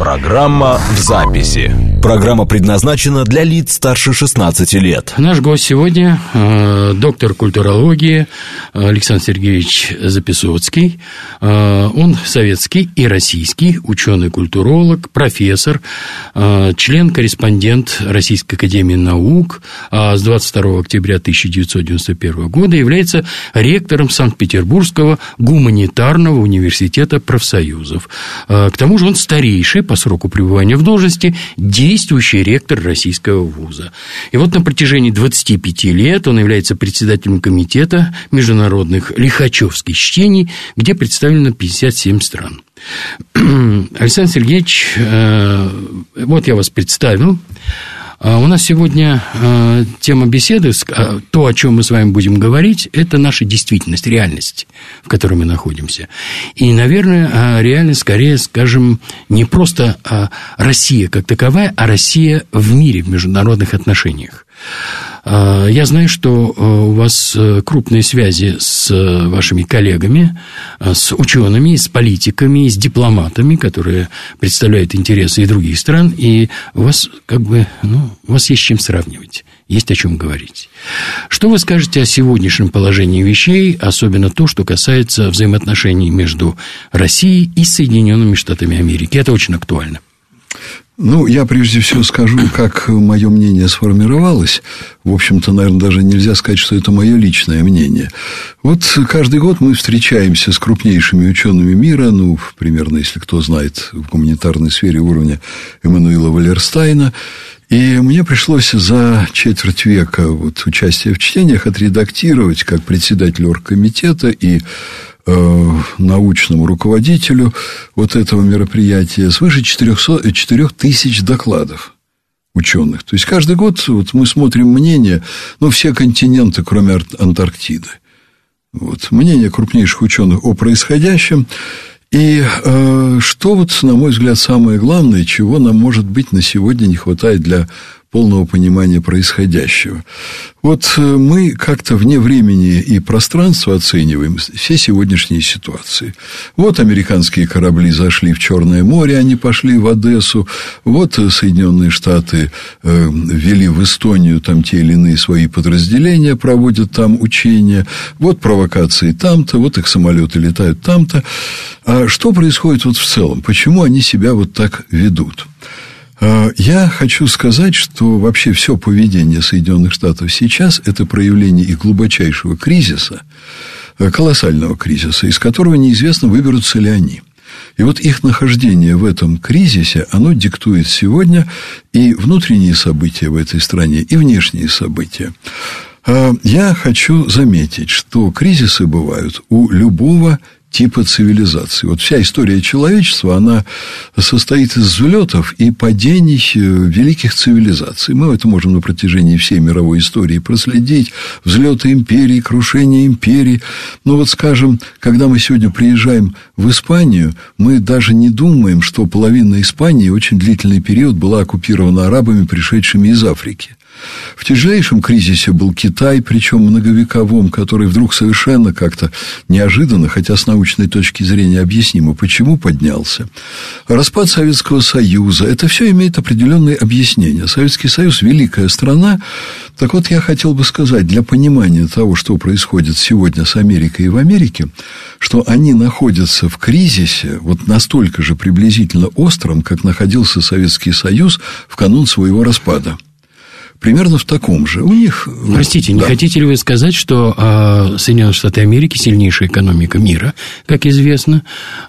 Программа в записи. Программа предназначена для лиц старше 16 лет. Наш гость сегодня доктор культурологии Александр Сергеевич Записоцкий. Он советский и российский ученый-культуролог, профессор, член-корреспондент Российской академии наук, а с 22 октября 1991 года является ректором Санкт-Петербургского гуманитарного университета профсоюзов. К тому же он старейший по сроку пребывания в должности действующий ректор российского вуза. И вот на протяжении 25 лет он является председателем комитета международных лихачевских чтений, где представлено 57 стран. Александр Сергеевич, вот я вас представил. У нас сегодня тема беседы, то, о чем мы с вами будем говорить, это наша действительность, реальность, в которой мы находимся. И, наверное, реальность, скорее, скажем, не просто Россия как таковая, а Россия в мире, в международных отношениях. Я знаю, что у вас крупные связи с вашими коллегами, с учеными, с политиками, с дипломатами, которые представляют интересы и других стран, и у вас у вас есть с чем сравнивать, есть о чем говорить. Что вы скажете о сегодняшнем положении вещей, особенно то, что касается взаимоотношений между Россией и Соединенными Штатами Америки? Это очень актуально. Я прежде всего скажу, как мое мнение сформировалось. В общем-то, наверное, даже нельзя сказать, что это мое личное мнение. Вот каждый год мы встречаемся с крупнейшими учеными мира, примерно, если кто знает, в гуманитарной сфере уровня Эммануила Валерстайна. И мне пришлось за четверть века участия в чтениях отредактировать, как председатель оргкомитета и научному руководителю этого мероприятия, свыше 4000 докладов ученых. То есть каждый год мы смотрим мнения, все континенты, кроме Антарктиды. Мнения крупнейших ученых о происходящем. И что, на мой взгляд, самое главное, чего нам, может быть, на сегодня не хватает для полного понимания происходящего. Мы как-то вне времени и пространства оцениваем все сегодняшние ситуации. Американские корабли зашли в Черное море, они пошли в Одессу. Соединенные Штаты ввели в Эстонию там те или иные свои подразделения, проводят там учения. Провокации там-то, их самолеты летают там-то. А что происходит в целом? Почему они себя так ведут? Я хочу сказать, что вообще все поведение Соединенных Штатов сейчас – это проявление их глубочайшего кризиса, колоссального кризиса, из которого неизвестно, выберутся ли они. И их нахождение в этом кризисе, оно диктует сегодня и внутренние события в этой стране, и внешние события. Я хочу заметить, что кризисы бывают у любого типа цивилизации. Вся история человечества, она состоит из взлетов и падений великих цивилизаций. Мы это можем на протяжении всей мировой истории проследить. Взлеты империй, крушение империй. Скажем, когда мы сегодня приезжаем в Испанию, мы даже не думаем, что половина Испании очень длительный период была оккупирована арабами, пришедшими из Африки. В тяжелейшем кризисе был Китай, причем многовековом, который вдруг совершенно как-то неожиданно, хотя с научной точки зрения объяснимо, почему поднялся. Распад Советского Союза – это все имеет определенные объяснения. Советский Союз – великая страна. Так я хотел бы сказать, для понимания того, что происходит сегодня с Америкой и в Америке, что они находятся в кризисе настолько же приблизительно остром, как находился Советский Союз в канун своего распада. Примерно в таком же. У них... Простите, не хотите ли вы сказать, что Соединенные Штаты Америки, сильнейшая экономика мира, как известно,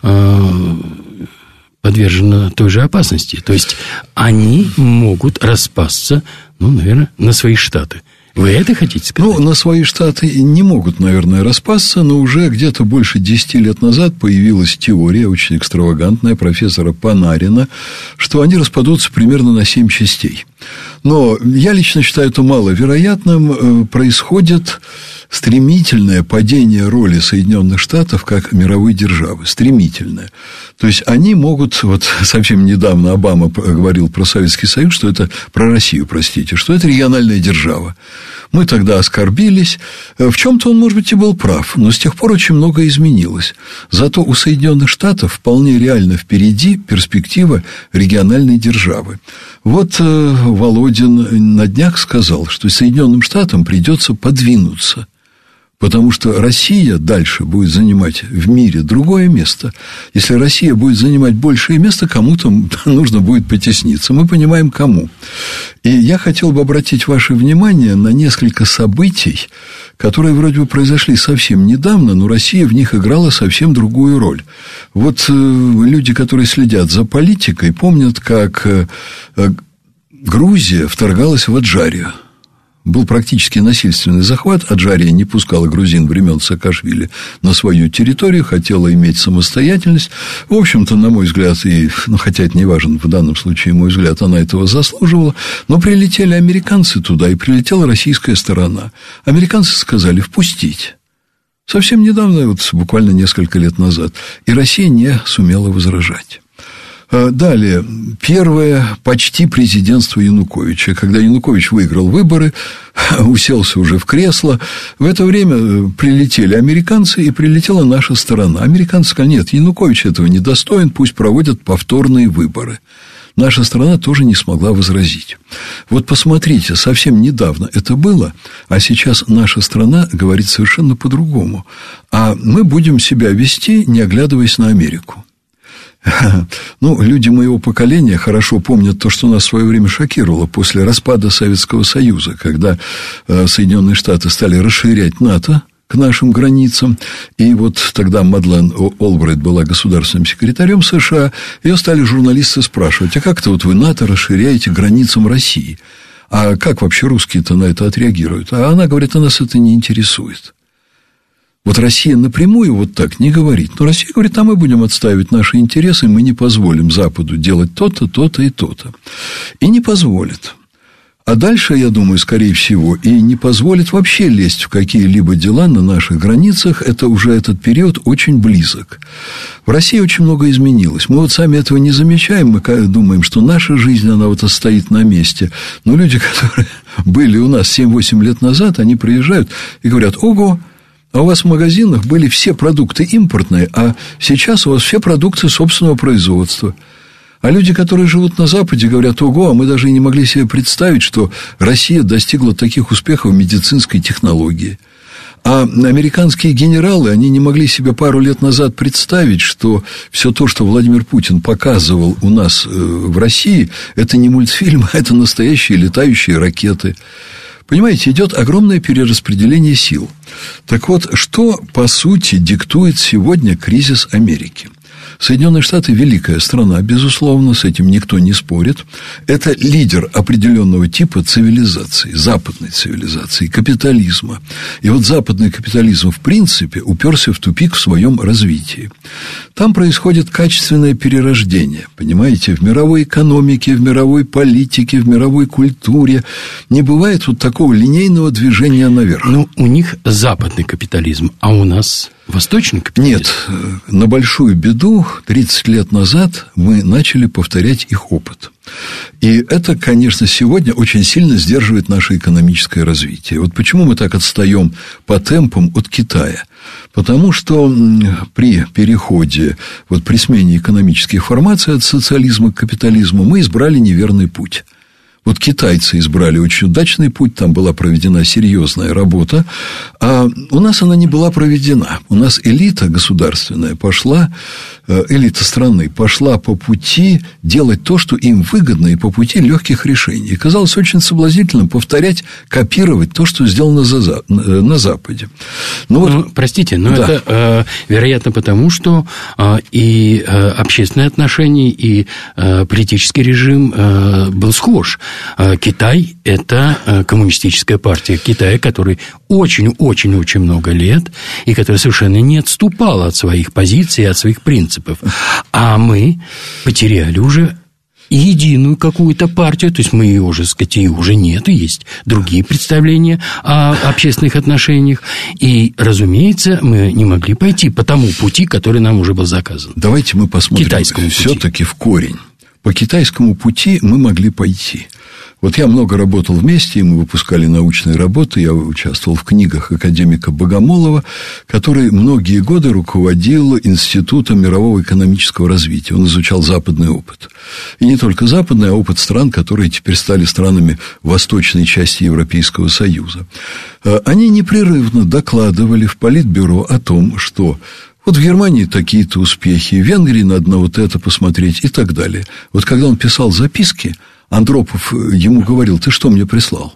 подвержена той же опасности? То есть, они могут распасться, наверное, на свои штаты. Вы это хотите сказать? На свои штаты не могут, наверное, распасться, но уже где-то больше 10 лет назад появилась теория, очень экстравагантная, профессора Панарина, что они распадутся примерно на 7 частей. Но я лично считаю это маловероятным. Происходит стремительное падение роли Соединенных Штатов как мировой державы. Стремительное. То есть, они могут... Вот совсем недавно Обама говорил про Советский Союз, что это... Про Россию, простите, что это региональная держава. Мы тогда оскорбились. В чем-то он, может быть, и был прав. Но с тех пор очень многое изменилось. Зато у Соединенных Штатов вполне реально впереди перспектива региональной державы. Вот Володин на днях сказал, что Соединенным Штатам придется подвинуться. Потому что Россия дальше будет занимать в мире другое место. Если Россия будет занимать большее место, кому-то нужно будет потесниться. Мы понимаем, кому. И я хотел бы обратить ваше внимание на несколько событий, которые вроде бы произошли совсем недавно, но Россия в них играла совсем другую роль. Вот люди, которые следят за политикой, помнят, как Грузия вторгалась в Аджарию. Был практически насильственный захват. Аджария не пускала грузин времен Саакашвили на свою территорию, хотела иметь самостоятельность. В общем-то, на мой взгляд, хотя это не важно, в данном случае, мой взгляд, она этого заслуживала. Но прилетели американцы туда, и прилетела российская сторона. Американцы сказали впустить. Совсем недавно, вот буквально несколько лет назад. И Россия не сумела возражать. Далее, первое почти президентство Януковича. Когда Янукович выиграл выборы, уселся уже в кресло, в это время прилетели американцы, и прилетела наша сторона. Американцы сказали, нет, Янукович этого не достоин, пусть проводят повторные выборы. Наша страна тоже не смогла возразить. Вот посмотрите, совсем недавно это было, а сейчас наша страна говорит совершенно по-другому. А мы будем себя вести, не оглядываясь на Америку. Ну, люди моего поколения хорошо помнят то, что нас в свое время шокировало после распада Советского Союза, когда Соединенные Штаты стали расширять НАТО к нашим границам, и вот тогда Мадлен Олбрайт была государственным секретарем США, ее стали журналисты спрашивать, а как-то вот вы НАТО расширяете границам России, а как вообще русские-то на это отреагируют? А она говорит, а нас это не интересует. Вот Россия напрямую вот так не говорит. Но Россия говорит, а мы будем отстаивать наши интересы, мы не позволим Западу делать то-то, то-то и то-то. И не позволит. А дальше, я думаю, скорее всего, и не позволит вообще лезть в какие-либо дела на наших границах. Это уже этот период очень близок. В России очень много изменилось. Мы вот сами этого не замечаем. Мы думаем, что наша жизнь, она вот стоит на месте. Но люди, которые были у нас 7-8 лет назад, они приезжают и говорят, ого, а у вас в магазинах были все продукты импортные, а сейчас у вас все продукты собственного производства. А люди, которые живут на Западе, говорят, ого, а мы даже и не могли себе представить, что Россия достигла таких успехов в медицинской технологии. А американские генералы, они не могли себе пару лет назад представить, что все то, что Владимир Путин показывал у нас в России, это не мультфильм, а это настоящие летающие ракеты. Понимаете, идет огромное перераспределение сил. Так вот, что, по сути, диктует сегодня кризис Америки? Соединенные Штаты – великая страна, безусловно, с этим никто не спорит. Это лидер определенного типа цивилизации, западной цивилизации, капитализма. И вот западный капитализм, в принципе, уперся в тупик в своем развитии. Там происходит качественное перерождение, понимаете, в мировой экономике, в мировой политике, в мировой культуре. Не бывает вот такого линейного движения наверх. Ну, у них западный капитализм, а у нас восточный капитализм? Нет, на большую беду 30 лет назад мы начали повторять их опыт. И это, конечно, сегодня очень сильно сдерживает наше экономическое развитие. Вот почему мы так отстаем по темпам от Китая? Потому что при переходе, вот при смене экономических формаций от социализма к капитализму мы избрали неверный путь. Вот китайцы избрали очень удачный путь, там была проведена серьезная работа, а у нас она не была проведена. У нас элита государственная пошла, элита страны пошла по пути делать то, что им выгодно, и по пути легких решений. И казалось очень соблазнительным повторять, копировать то, что сделано на Западе. Простите, но да. Это, вероятно, потому что и общественные отношения, и политический режим был схож. Китай – это коммунистическая партия Китая, которой очень-очень-очень много лет, и которая совершенно не отступала от своих позиций, от своих принципов. А мы потеряли уже единую какую-то партию, то есть мы ее уже, сказать, ее уже нет, и есть другие представления о общественных отношениях, и, разумеется, мы не могли пойти по тому пути, который нам уже был заказан. Давайте мы посмотрим все-таки в корень. По китайскому пути мы могли пойти. Вот я много работал вместе, и мы выпускали научные работы, я участвовал в книгах академика Богомолова, который многие годы руководил Институтом мирового экономического развития. Он изучал западный опыт. И не только западный, а опыт стран, которые теперь стали странами восточной части Европейского Союза. Они непрерывно докладывали в Политбюро о том, что вот в Германии такие-то успехи, в Венгрии надо на вот это посмотреть и так далее. Вот когда он писал записки, Андропов ему говорил: ты что мне прислал?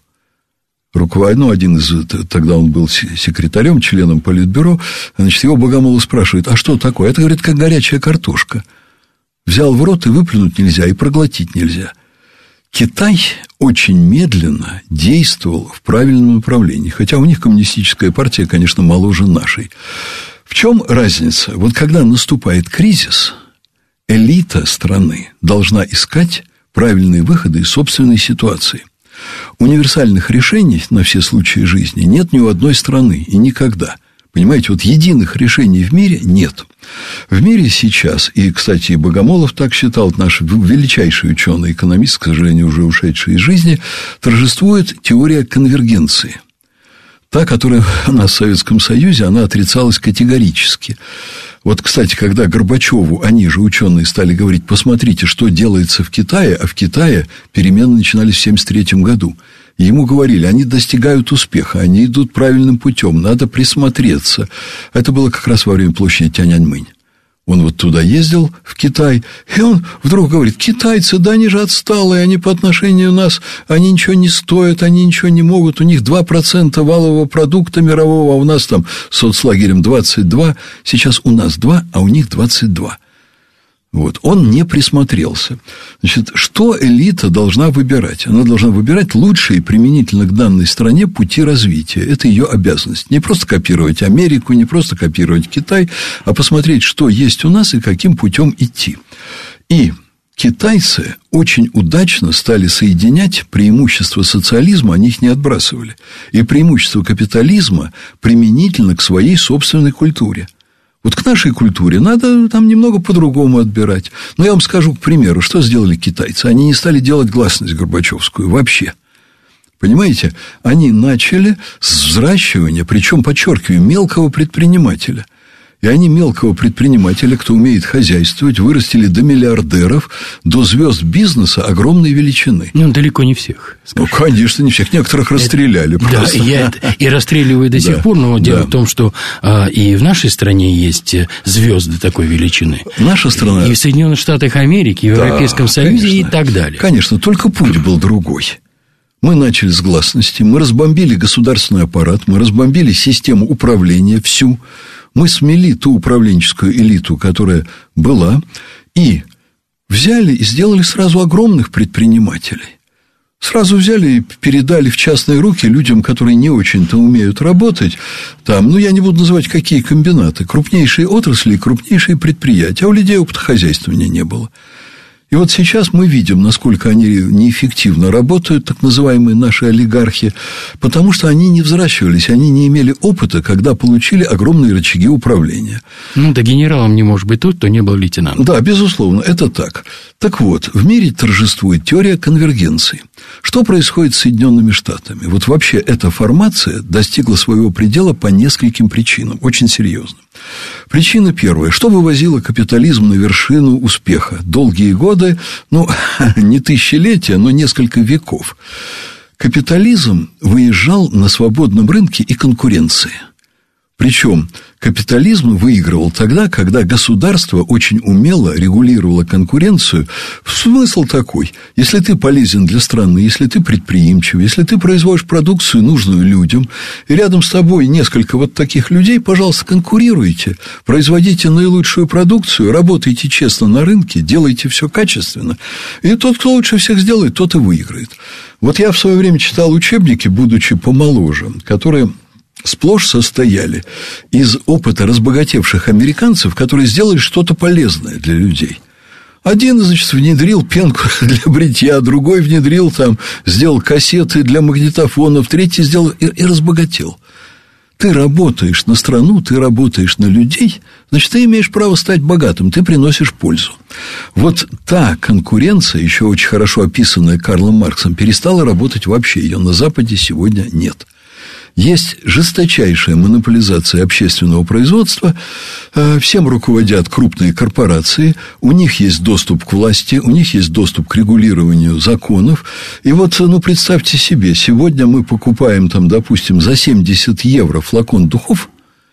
Один из, тогда он был секретарем, членом Политбюро, значит, его Богомолов спрашивает: а что такое? Это, говорит, как горячая картошка. Взял в рот, и выплюнуть нельзя, и проглотить нельзя. Китай очень медленно действовал в правильном направлении, хотя у них коммунистическая партия, конечно, моложе нашей. В чем разница? Вот когда наступает кризис, элита страны должна искать правильные выходы из собственной ситуации. Универсальных решений на все случаи жизни нет ни у одной страны и никогда. Понимаете, вот единых решений в мире нет. В мире сейчас, и, кстати, Богомолов так считал, наш величайший ученый, экономист, к сожалению, уже ушедший из жизни, торжествует теория конвергенции. Та, которая у нас в Советском Союзе, она отрицалась категорически. Вот, кстати, когда Горбачеву, они же, ученые, стали говорить: посмотрите, что делается в Китае, а в Китае перемены начинались в 1973 году. И ему говорили: они достигают успеха, они идут правильным путем, надо присмотреться. Это было как раз во время площади Тяньаньмэнь. Он вот туда ездил, в Китай, и он вдруг говорит: китайцы, да они же отсталые, они по отношению к нас, они ничего не стоят, они ничего не могут, у них 2% валового продукта мирового, а у нас там соцлагерем 22, сейчас у нас 2, а у них 22. Вот. Он не присмотрелся. Значит, что элита должна выбирать? Она должна выбирать лучшие применительно к данной стране пути развития. Это ее обязанность. Не просто копировать Америку, не просто копировать Китай, а посмотреть, что есть у нас и каким путем идти. И китайцы очень удачно стали соединять преимущества социализма, они их не отбрасывали, и преимущества капитализма применительно к своей собственной культуре. Вот к нашей культуре надо там немного по-другому отбирать. Но я вам скажу, к примеру, что сделали китайцы. Они не стали делать гласность горбачевскую вообще. Понимаете? Они начали с взращивания, причем, подчеркиваю, мелкого предпринимателя. И они мелкого предпринимателя, кто умеет хозяйствовать, вырастили до миллиардеров, до звезд бизнеса огромной величины. Ну, далеко не всех. Ну, конечно, не всех. Некоторых расстреляли просто. Да, и расстреливают до сих пор, но дело в том, что и в нашей стране есть звезды такой величины. Наша страна... И в Соединенных Штатах Америки, и в Европейском Союзе, конечно, и так далее. Конечно, только путь был другой. Мы начали с гласности, мы разбомбили государственный аппарат, мы разбомбили систему управления всю. Мы смели ту управленческую элиту, которая была, и взяли и сделали сразу огромных предпринимателей. Сразу взяли и передали в частные руки людям, которые не очень-то умеют работать. Там, я не буду называть, какие комбинаты. Крупнейшие отрасли и крупнейшие предприятия. А у людей опыта хозяйствования не было. И вот сейчас мы видим, насколько они неэффективно работают, так называемые наши олигархи, потому что они не взращивались, они не имели опыта, когда получили огромные рычаги управления. Да генералом не может быть тот, кто не был лейтенантом. Да, безусловно, это так. Так вот, в мире торжествует теория конвергенции. Что происходит с Соединенными Штатами? Вот вообще эта формация достигла своего предела по нескольким причинам, очень серьезным. Причина первая. Что вывозило капитализм на вершину успеха? Долгие годы, не тысячелетия, но несколько веков. Капитализм выезжал на свободном рынке и конкуренции. Причем капитализм выигрывал тогда, когда государство очень умело регулировало конкуренцию. Смысл такой: если ты полезен для страны, если ты предприимчив, если ты производишь продукцию, нужную людям, и рядом с тобой несколько вот таких людей, пожалуйста, конкурируйте, производите наилучшую продукцию, работайте честно на рынке, делайте все качественно, и тот, кто лучше всех сделает, тот и выиграет. Вот я в свое время читал учебники, будучи помоложе, которые сплошь состояли из опыта разбогатевших американцев, которые сделали что-то полезное для людей. Один, значит, внедрил пенку для бритья, другой внедрил там, сделал кассеты для магнитофонов, третий сделал и разбогател. Ты работаешь на страну, ты работаешь на людей, значит, ты имеешь право стать богатым, ты приносишь пользу. Вот та конкуренция, еще очень хорошо описанная Карлом Марксом, перестала работать вообще, ее на Западе сегодня нет. Есть жесточайшая монополизация общественного производства, всем руководят крупные корпорации, у них есть доступ к власти, у них есть доступ к регулированию законов. И вот, представьте себе, сегодня мы покупаем, там, допустим, за 70 евро флакон духов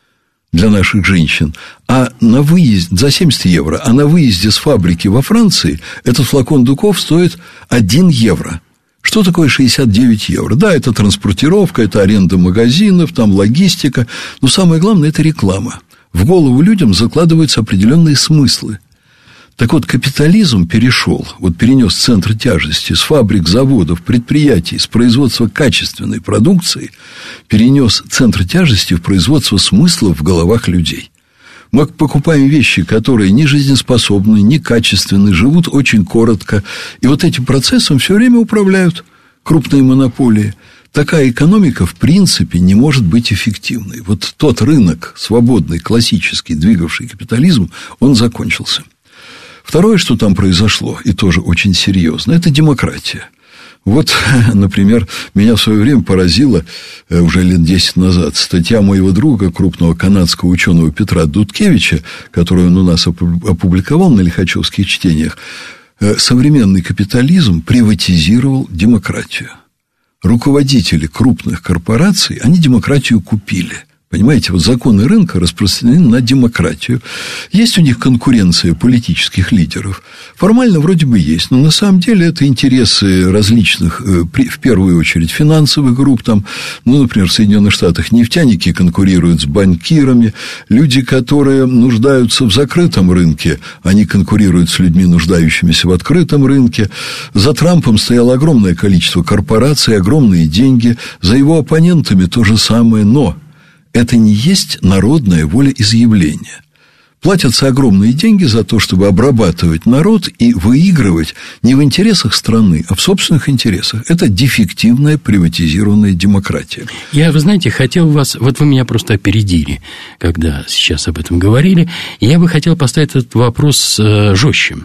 для наших женщин, а на выезде, за 70 евро, а на выезде с фабрики во Франции этот флакон духов стоит 1 евро. Что такое 69 евро? Да, это транспортировка, это аренда магазинов, там логистика, но самое главное – это реклама. В голову людям закладываются определенные смыслы. Так вот, капитализм перенес центр тяжести с фабрик, заводов, предприятий, с производства качественной продукции, перенес центр тяжести в производство смыслов в головах людей. Мы покупаем вещи, которые не жизнеспособны, не качественны, живут очень коротко. И вот этим процессом все время управляют крупные монополии. Такая экономика, в принципе, не может быть эффективной. Вот тот рынок, свободный, классический, двигавший капитализм, он закончился. Второе, что там произошло, и тоже очень серьезно, это демократия. Вот, например, меня в свое время поразила уже лет 10 назад статья моего друга, крупного канадского ученого Петра Дудкевича, которую он у нас опубликовал на Лихачевских чтениях. Современный капитализм приватизировал демократию. Руководители крупных корпораций, они демократию купили. Понимаете, вот законы рынка распространены на демократию. Есть у них конкуренция политических лидеров. Формально вроде бы есть, но на самом деле это интересы различных, в первую очередь, финансовых групп. Там, например, в Соединенных Штатах нефтяники конкурируют с банкирами. Люди, которые нуждаются в закрытом рынке, они конкурируют с людьми, нуждающимися в открытом рынке. За Трампом стояло огромное количество корпораций, огромные деньги. За его оппонентами то же самое, но это не есть народное волеизъявление. Платятся огромные деньги за то, чтобы обрабатывать народ и выигрывать не в интересах страны, а в собственных интересах. Это дефективная приватизированная демократия. Вы знаете, хотел вас... Вот вы меня просто опередили, когда сейчас об этом говорили. И я бы хотел поставить этот вопрос жестче.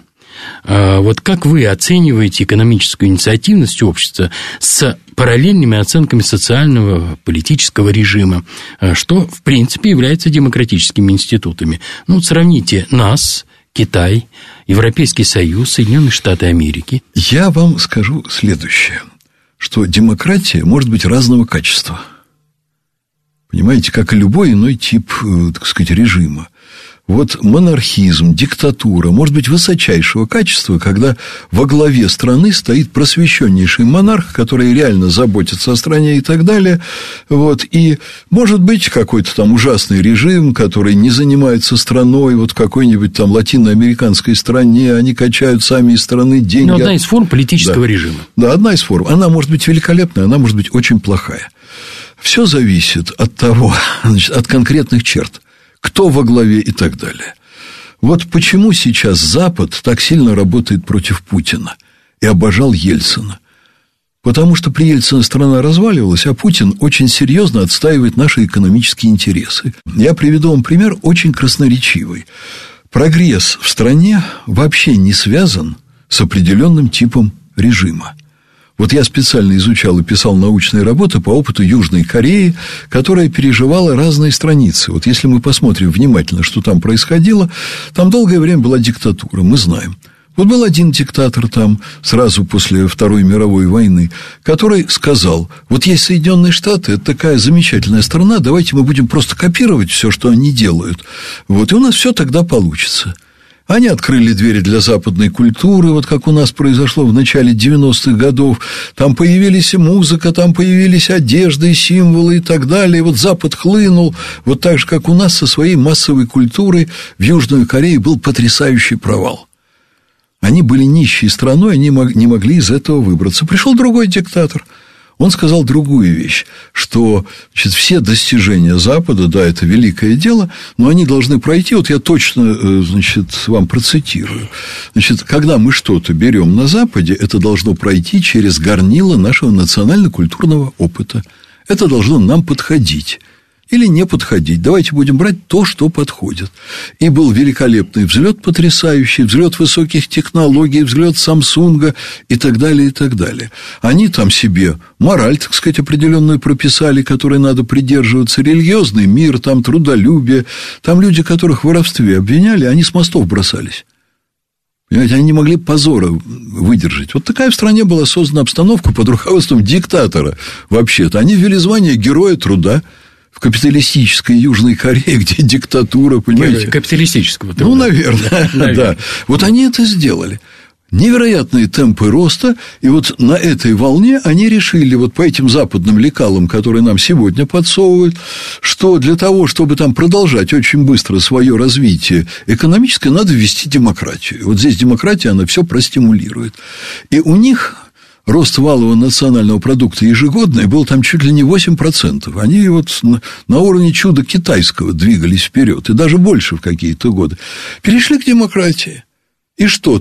Вот как вы оцениваете экономическую инициативность общества с параллельными оценками социального, политического режима, что, в принципе, является демократическими институтами? Сравните нас, Китай, Европейский Союз, Соединенные Штаты Америки. Я вам скажу следующее, что демократия может быть разного качества. Понимаете, как и любой иной тип, так сказать, режима. Вот монархизм, диктатура может быть высочайшего качества, когда во главе страны стоит просвещеннейший монарх, который реально заботится о стране и так далее. Вот. И может быть какой-то там ужасный режим, который не занимается страной, вот в какой-нибудь там латиноамериканской стране, они качают сами из страны деньги. Одна из форм политического режима. Да, одна из форм. Она может быть великолепная, она может быть очень плохая. Все зависит от того, значит, от конкретных черт. Кто во главе и так далее. Вот почему сейчас Запад так сильно работает против Путина и обожал Ельцина. Потому что при Ельцине страна разваливалась, а Путин очень серьезно отстаивает наши экономические интересы. Я приведу вам пример очень красноречивый. Прогресс в стране вообще не связан с определенным типом режима. Вот я специально изучал и писал научные работы по опыту Южной Кореи, которая переживала разные страницы. Вот если мы посмотрим внимательно, что там происходило, там долгое время была диктатура, мы знаем. Вот был один диктатор там сразу после Второй мировой войны, который сказал: вот есть Соединенные Штаты, это такая замечательная страна, давайте мы будем просто копировать все, что они делают. Вот, и у нас все тогда получится. Они открыли двери для западной культуры, вот как у нас произошло в начале 90-х годов. Там появились и музыка, там появились одежда и символы и так далее. Вот Запад хлынул, вот так же, как у нас со своей массовой культурой в Южной Корее был потрясающий провал. Они были нищей страной, они не могли из этого выбраться. Пришел другой диктатор. Он сказал другую вещь, что, значит, все достижения Запада, да, это великое дело, но они должны пройти, вот я точно, значит, вам процитирую. Значит, когда мы что-то берем на Западе, это должно пройти через горнило нашего национально-культурного опыта. Это должно нам подходить. Или не подходить. Давайте будем брать то, что подходит. И был великолепный взлет, потрясающий, взлет высоких технологий, взлет Самсунга и так далее, и так далее. Они там себе мораль, так сказать, определенную прописали, которой надо придерживаться, религиозный мир, там трудолюбие. Там люди, которых в воровстве обвиняли, они с мостов бросались. Понимаете, они не могли позора выдержать. Вот такая в стране была создана обстановка под руководством диктатора вообще-то. Они ввели звание Героя труда. В капиталистической Южной Корее, где диктатура, понимаете? Капиталистического труда. Ну, наверное, да. Вот они это сделали. Невероятные темпы роста, и вот на этой волне они решили, вот по этим западным лекалам, которые нам сегодня подсовывают, что для того, чтобы там продолжать очень быстро свое развитие экономическое, надо ввести демократию. Вот здесь демократия, она все простимулирует. И у них рост валового национального продукта ежегодный был там чуть ли не 8%. Они вот на уровне чуда китайского двигались вперед, и даже больше в какие-то годы. Перешли к демократии. И что,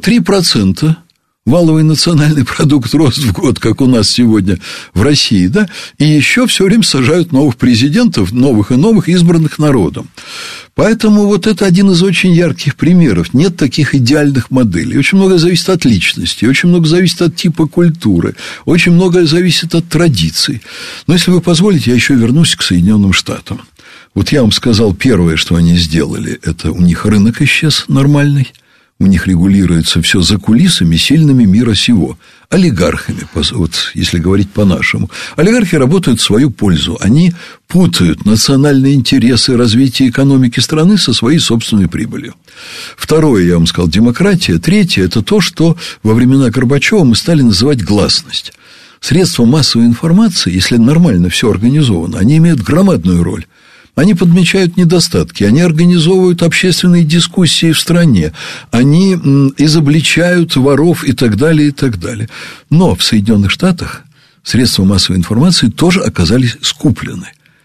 3% валовый национальный продукт рос в год, как у нас сегодня в России, да? И еще все время сажают новых президентов, новых и новых, избранных народом. Поэтому вот это один из очень ярких примеров. Нет таких идеальных моделей. Очень многое зависит от личности, очень много зависит от типа культуры, очень многое зависит от традиций. Но если вы позволите, я еще вернусь к Соединенным Штатам. Вот я вам сказал, первое, что они сделали, это у них рынок исчез нормальный. У них регулируется все за кулисами сильными мира сего. Олигархами, вот если говорить по-нашему. Олигархи работают в свою пользу. Они путают национальные интересы развития экономики страны со своей собственной прибылью. Второе, я вам сказал, демократия. Третье, это то, что во времена Горбачева мы стали называть гласность. Средства массовой информации, если нормально все организовано, они имеют громадную роль. Они подмечают недостатки, они организовывают общественные дискуссии в стране, они изобличают воров и так далее, и так далее. Но в Соединенных Штатах средства массовой информации тоже оказались скуплены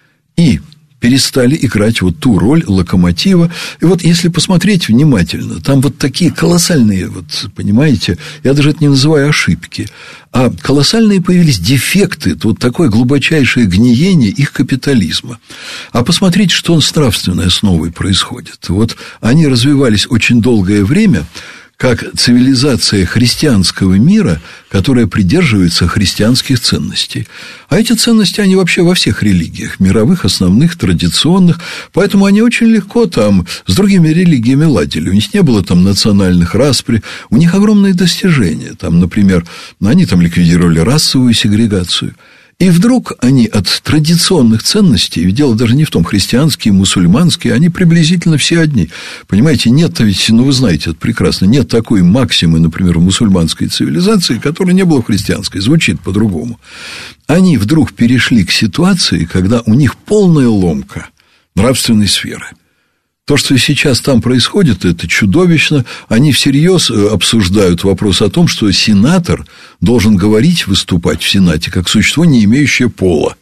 и перестали играть вот ту роль локомотива. И вот если посмотреть внимательно, там вот такие колоссальные, вот, понимаете, я даже это не называю ошибки, а колоссальные появились дефекты, вот такое глубочайшее гниение их капитализма. А посмотрите, что с нравственной основой происходит. Вот они развивались очень долгое время как цивилизация христианского мира, которая придерживается христианских ценностей. А эти ценности, они вообще во всех религиях, мировых, основных, традиционных, поэтому они очень легко там с другими религиями ладили. У них не было там национальных распри, у них огромные достижения. Там, например, они там ликвидировали расовую сегрегацию. И вдруг они от традиционных ценностей, ведь дело даже не в том, христианские, мусульманские, они приблизительно все одни. Понимаете, нет, ведь, ну, вы знаете это прекрасно, нет такой максимы, например, в мусульманской цивилизации, которой не было в христианской, звучит по-другому. Они вдруг перешли к ситуации, когда у них полная ломка нравственной сферы. То, что сейчас там происходит, это чудовищно. Они всерьез обсуждают вопрос о том, что сенатор должен говорить, выступать в Сенате как существо, не имеющее пола.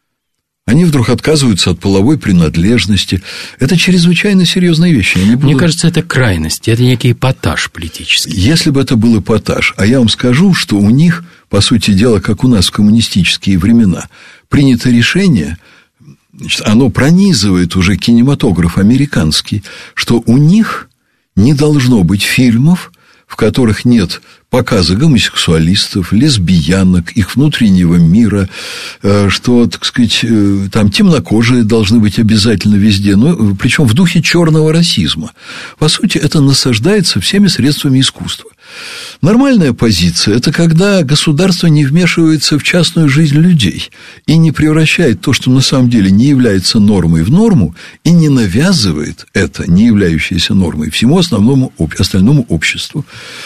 Они вдруг отказываются от половой принадлежности. Это чрезвычайно серьезные вещи. Мне кажется, это крайность, это некий эпатаж политический. Если бы это был эпатаж, а я вам скажу, что у них, по сути дела, как у нас в коммунистические времена, принято решение... Значит, оно пронизывает уже кинематограф американский, что у них не должно быть фильмов, в которых нет показа гомосексуалистов, лесбиянок, их внутреннего мира, что, так сказать, там темнокожие должны быть обязательно везде, но причем в духе черного расизма. По сути, это насаждается всеми средствами искусства. Нормальная позиция – это когда государство не вмешивается в частную жизнь людей и не превращает то, что на самом деле не является нормой, в норму, и не навязывает это, не являющееся нормой, всему остальному обществу.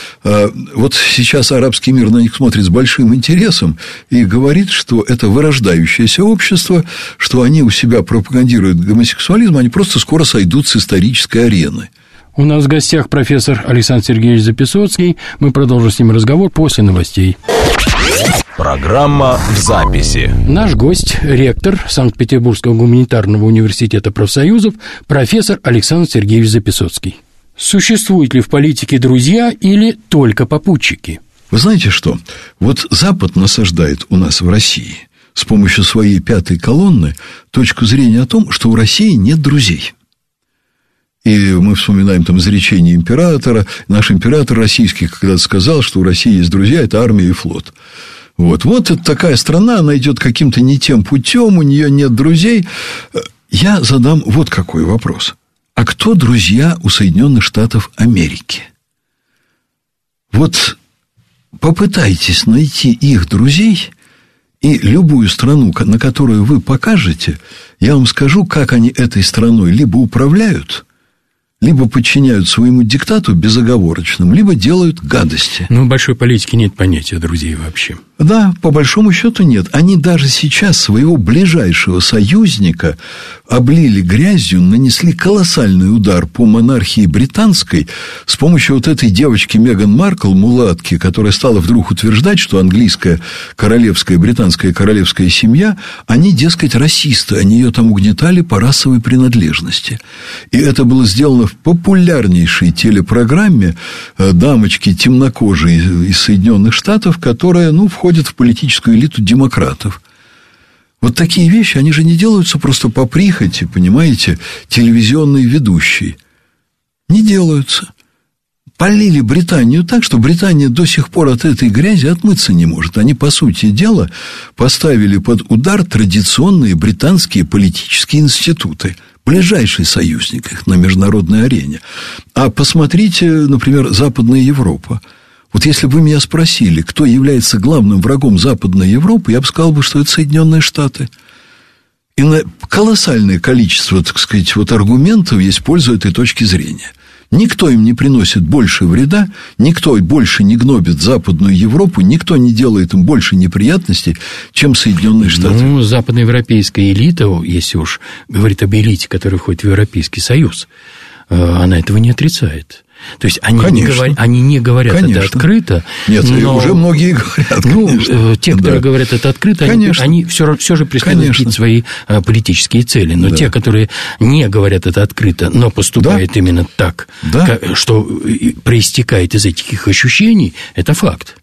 Вот сейчас арабский мир на них смотрит с большим интересом и говорит, что это вырождающееся общество, что они у себя пропагандируют гомосексуализм, они просто скоро сойдут с исторической арены. У нас в гостях профессор Александр Сергеевич Записоцкий. Мы продолжим с ним разговор после новостей. Программа в записи. Наш гость, ректор Санкт-Петербургского гуманитарного университета профсоюзов, профессор Александр Сергеевич Записоцкий. Существуют ли в политике друзья или только попутчики? Вы знаете что? Вот Запад насаждает у нас в России с помощью своей пятой колонны точку зрения о том, что у России нет друзей. И мы вспоминаем там изречение императора. Наш император российский когда-то сказал, что у России есть друзья, это армия и флот. Вот это такая страна, она идет каким-то не тем путем, у нее нет друзей. Я задам вот какой вопрос. А кто друзья у Соединенных Штатов Америки? Вот попытайтесь найти их друзей, и любую страну, на которую вы покажете, я вам скажу, как они этой страной либо управляют, либо подчиняют своему диктату безоговорочным, либо делают гадости. Ну, в большой политике нет понятия друзей вообще. Да, по большому счету нет. Они даже сейчас своего ближайшего союзника облили грязью, нанесли колоссальный удар по монархии британской с помощью вот этой девочки Меган Маркл, мулатки, которая стала вдруг утверждать, что английская королевская, британская королевская семья, они, дескать, расисты, они ее там угнетали по расовой принадлежности. И это было сделано в популярнейшей телепрограмме дамочки темнокожей из Соединенных Штатов, которая, входит в политическую элиту демократов. Вот такие вещи, они же не делаются просто по прихоти, понимаете, телевизионные ведущие. Не делаются. Полили Британию так, что Британия до сих пор от этой грязи отмыться не может. Они, по сути дела, поставили под удар традиционные британские политические институты. Ближайший союзник их на международной арене. А посмотрите, например, Западная Европа. Вот если бы вы меня спросили, кто является главным врагом Западной Европы, я бы сказал, что это Соединенные Штаты. И колоссальное количество, так сказать, аргументов есть в пользу этой точки зрения. Никто им не приносит больше вреда, никто больше не гнобит Западную Европу, никто не делает им больше неприятностей, чем Соединенные Штаты. Западноевропейская элита, если уж говорить об элите, которая входит в Европейский Союз, она этого не отрицает. То есть они не говорят это открыто. Нет, но уже многие говорят. Те, которые говорят это открыто, они все же преследуют какие-то свои политические цели. Но те, которые не говорят это открыто, но поступают именно так, что проистекает из этих их ощущений, это факт.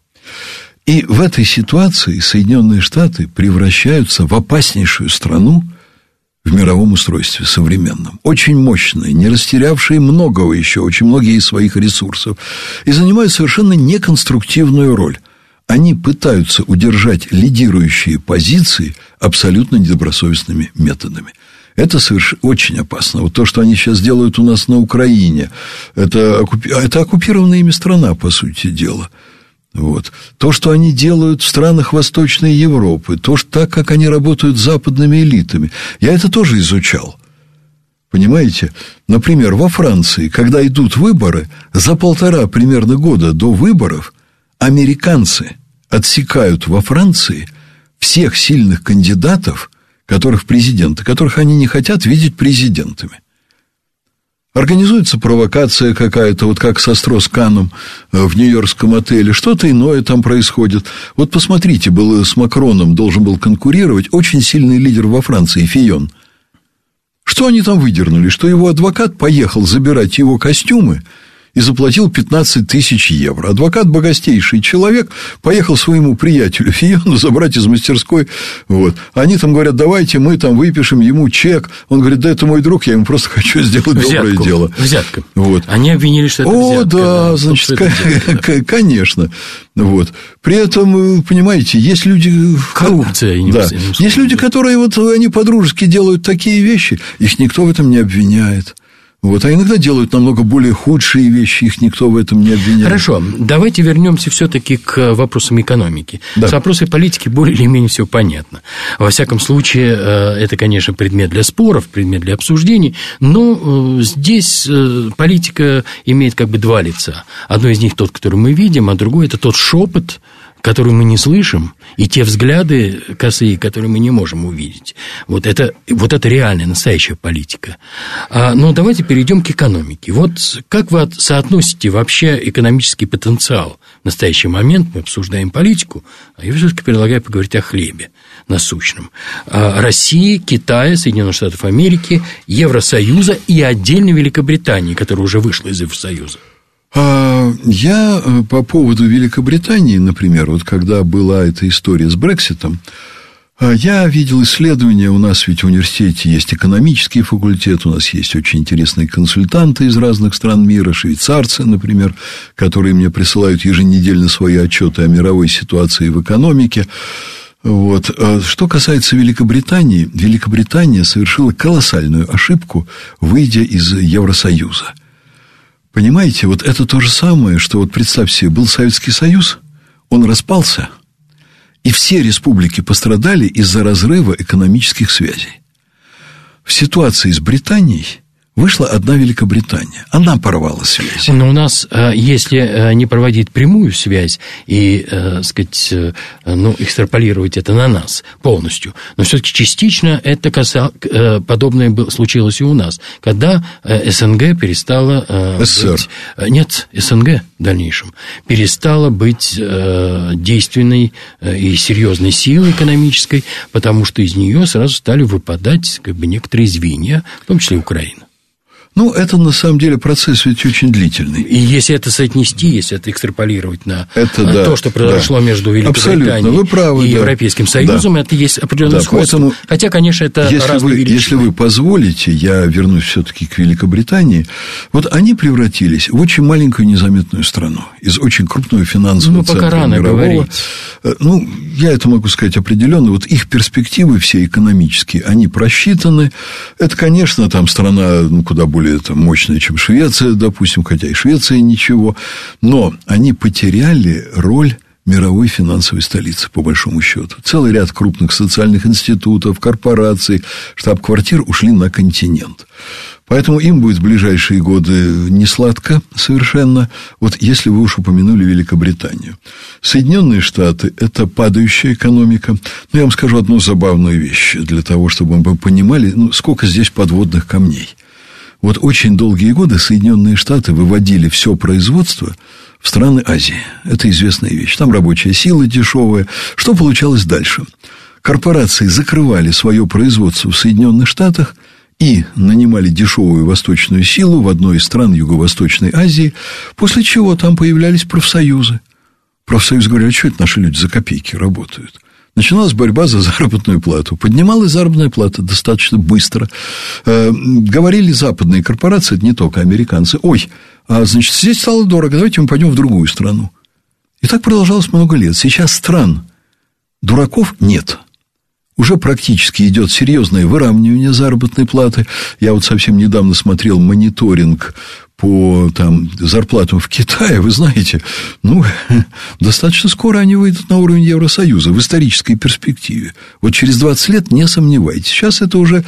И в этой ситуации Соединенные Штаты превращаются в опаснейшую страну в мировом устройстве современном. Очень мощные, не растерявшие многого еще, очень многие из своих ресурсов. И занимают совершенно неконструктивную роль. Они пытаются удержать лидирующие позиции абсолютно недобросовестными методами. Это очень опасно. Вот то, что они сейчас делают у нас на Украине, это оккупированная ими страна, по сути дела. Вот. То, что они делают в странах Восточной Европы, так, как они работают с западными элитами, я это тоже изучал. Понимаете? Например, во Франции, когда идут выборы, за 1,5 примерно года до выборов американцы отсекают во Франции всех сильных кандидатов, которых они не хотят видеть президентами. Организуется провокация какая-то, как со Строс-Каном в нью-йоркском отеле, что-то иное там происходит. Вот посмотрите, с Макроном должен был конкурировать очень сильный лидер во Франции, Фийон. Что они там выдернули? Что его адвокат поехал забирать его костюмы и заплатил 15 тысяч евро. Адвокат, богатейший человек, поехал своему приятелю Фийону забрать из мастерской. Вот. Они там говорят, давайте мы там выпишем ему чек. Он говорит, да это мой друг, я ему просто хочу сделать доброе дело. Взятка. Вот. Они обвинили, что это взятка. Да, значит, конечно. Вот. При этом, понимаете, есть люди... Коррупция. Есть люди, которые они по-дружески делают такие вещи, их никто в этом не обвиняет. А иногда делают намного более худшие вещи, их никто в этом не обвиняет. Хорошо, давайте вернемся все-таки к вопросам экономики. Да. С вопросами политики более или менее все понятно. Во всяком случае, это, конечно, предмет для споров, предмет для обсуждений, но здесь политика имеет два лица. Одно из них тот, который мы видим, а другой – это тот шепот, которую мы не слышим, и те взгляды косые, которые мы не можем увидеть. Вот это реальная, настоящая политика. Но давайте перейдем к экономике. Вот как вы соотносите вообще экономический потенциал в настоящий момент? Мы обсуждаем политику, а я все-таки предлагаю поговорить о хлебе насущном. России, Китая, Соединенных Штатов Америки, Евросоюза и отдельно Великобритании, которая уже вышла из Евросоюза. Я по поводу Великобритании, например, вот когда была эта история с Брекситом, я видел исследования, у нас ведь в университете есть экономический факультет, у нас есть очень интересные консультанты из разных стран мира, швейцарцы, например, которые мне присылают еженедельно свои отчеты о мировой ситуации в экономике. Вот. Что касается Великобритании, Великобритания совершила колоссальную ошибку, выйдя из Евросоюза. Понимаете, вот это то же самое, что вот представьте себе, был Советский Союз, он распался, и все республики пострадали из-за разрыва экономических связей. В ситуации с Британией вышла одна Великобритания. Она порвала связи. Но у нас, если не проводить прямую связь и, экстраполировать это на нас полностью, но все-таки частично это подобное случилось и у нас, когда СНГ перестала СССР. Нет, СНГ в дальнейшем перестала быть действенной и серьезной силой экономической, потому что из нее сразу стали выпадать некоторые звенья, в том числе Украина. Ну, это, на самом деле, процесс ведь очень длительный. И если это соотнести, если это экстраполировать на это, то, что произошло между Великобританией и Европейским Союзом, это есть определенное сходство. Поэтому, хотя, конечно, это разные величины. Если вы позволите, я вернусь все-таки к Великобритании. Вот они превратились в очень маленькую незаметную страну, из очень крупного финансового центра мирового. Я это могу сказать определенно. Вот их перспективы все экономические, они просчитаны. Это, конечно, там страна куда более мощная, чем Швеция, допустим, хотя и Швеция ничего, но они потеряли роль мировой финансовой столицы, по большому счету. Целый ряд крупных социальных институтов, корпораций, штаб-квартир ушли на континент. Поэтому им будет в ближайшие годы не сладко совершенно. Вот если вы уж упомянули Великобританию. Соединенные Штаты – это падающая экономика. Но я вам скажу одну забавную вещь, для того, чтобы мы понимали, сколько здесь подводных камней. Вот очень долгие годы Соединенные Штаты выводили все производство в страны Азии. Это известная вещь. Там рабочая сила дешевая. Что получалось дальше? Корпорации закрывали свое производство в Соединенных Штатах и нанимали дешевую восточную силу в одной из стран Юго-Восточной Азии, после чего там появлялись профсоюзы. Профсоюзы говорили, что это наши люди за копейки работают. Начиналась борьба за заработную плату. Поднималась заработная плата достаточно быстро. Говорили западные корпорации, это не только американцы. Значит, здесь стало дорого, давайте мы пойдем в другую страну. И так продолжалось много лет. Сейчас стран дураков нет. Уже практически идет серьезное выравнивание заработной платы. Я вот совсем недавно смотрел мониторинг по зарплатам в Китае, вы знаете, достаточно скоро они выйдут на уровень Евросоюза в исторической перспективе. Вот через 20 лет не сомневайтесь. Сейчас это уже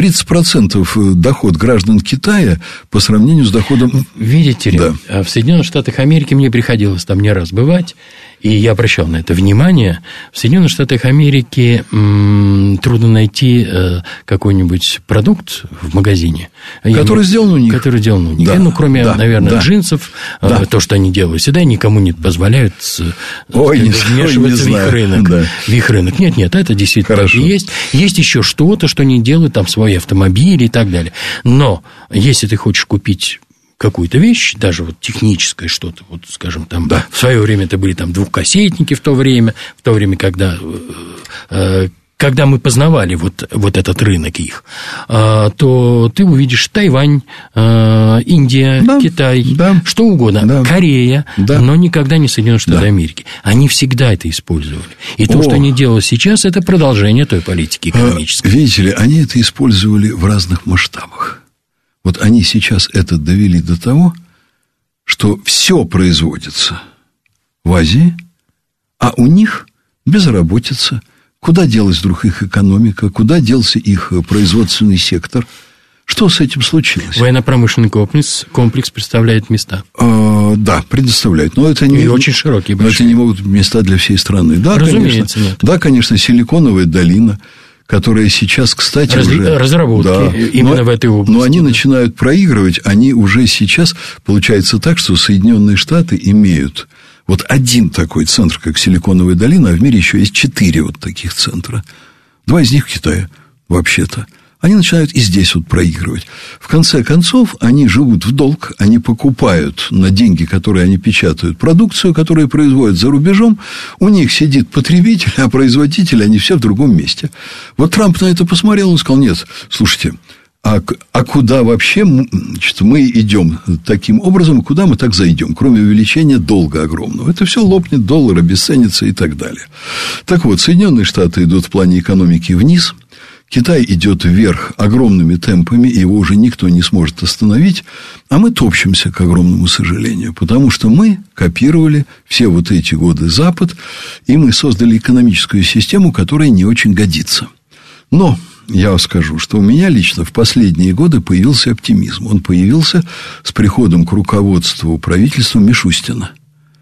30% доход граждан Китая по сравнению с доходом... Видите ли, в Соединенных Штатах Америки мне приходилось там не раз бывать, и я обращал на это внимание. В Соединенных Штатах Америки трудно найти какой-нибудь продукт в магазине, который сделан у них. Да. Кроме, наверное, джинсов, то, что они делают всегда, никому не позволяют вмешиваться в их рынок. Да. В их рынок. Нет, это действительно так и есть. Есть еще что-то, что они делают, там свои автомобили и так далее. Но если ты хочешь купить какую-то вещь, даже вот техническое что-то, вот, скажем, там, в свое время это были там двухкассетники в то время, когда мы познавали вот этот рынок их, то ты увидишь Тайвань, Индия, Китай, что угодно, Корея, но никогда не Соединенные Штаты Америки. Они всегда это использовали. И то, что они делают сейчас, это продолжение той политики экономической. Видите ли, они это использовали в разных масштабах. Вот они сейчас это довели до того, что все производится в Азии, а у них безработица. Куда делась вдруг их экономика, куда делся их производственный сектор? Что с этим случилось? Военно-промышленный комплекс представляет места. Да, предоставляет. Но это не... И очень широкие, большие. Но это не могут быть места для всей страны. Да, разумеется, конечно, нет. Да, конечно, Силиконовая долина, которая сейчас, кстати, уже... Разработки да, именно в этой области. Но они начинают проигрывать, они уже сейчас... Получается так, что Соединенные Штаты имеют вот один такой центр, как Силиконовая долина, а в мире еще есть 4 вот таких центра. 2 из них в Китае, вообще-то. Они начинают и здесь вот проигрывать. В конце концов, они живут в долг, они покупают на деньги, которые они печатают, продукцию, которую производят за рубежом. У них сидит потребитель, а производитель, они все в другом месте. Вот Трамп на это посмотрел и сказал: нет, слушайте, а куда вообще мы идем таким образом, куда мы так зайдем, кроме увеличения долга огромного? Это все лопнет, доллар обесценится и так далее. Так вот, Соединенные Штаты идут в плане экономики вниз, Китай идет вверх огромными темпами, и его уже никто не сможет остановить, а мы топчемся, к огромному сожалению, потому что мы копировали все вот эти годы Запад, и мы создали экономическую систему, которая не очень годится. Но я вам скажу, что у меня лично в последние годы появился оптимизм. Он появился с приходом к руководству правительства Мишустина.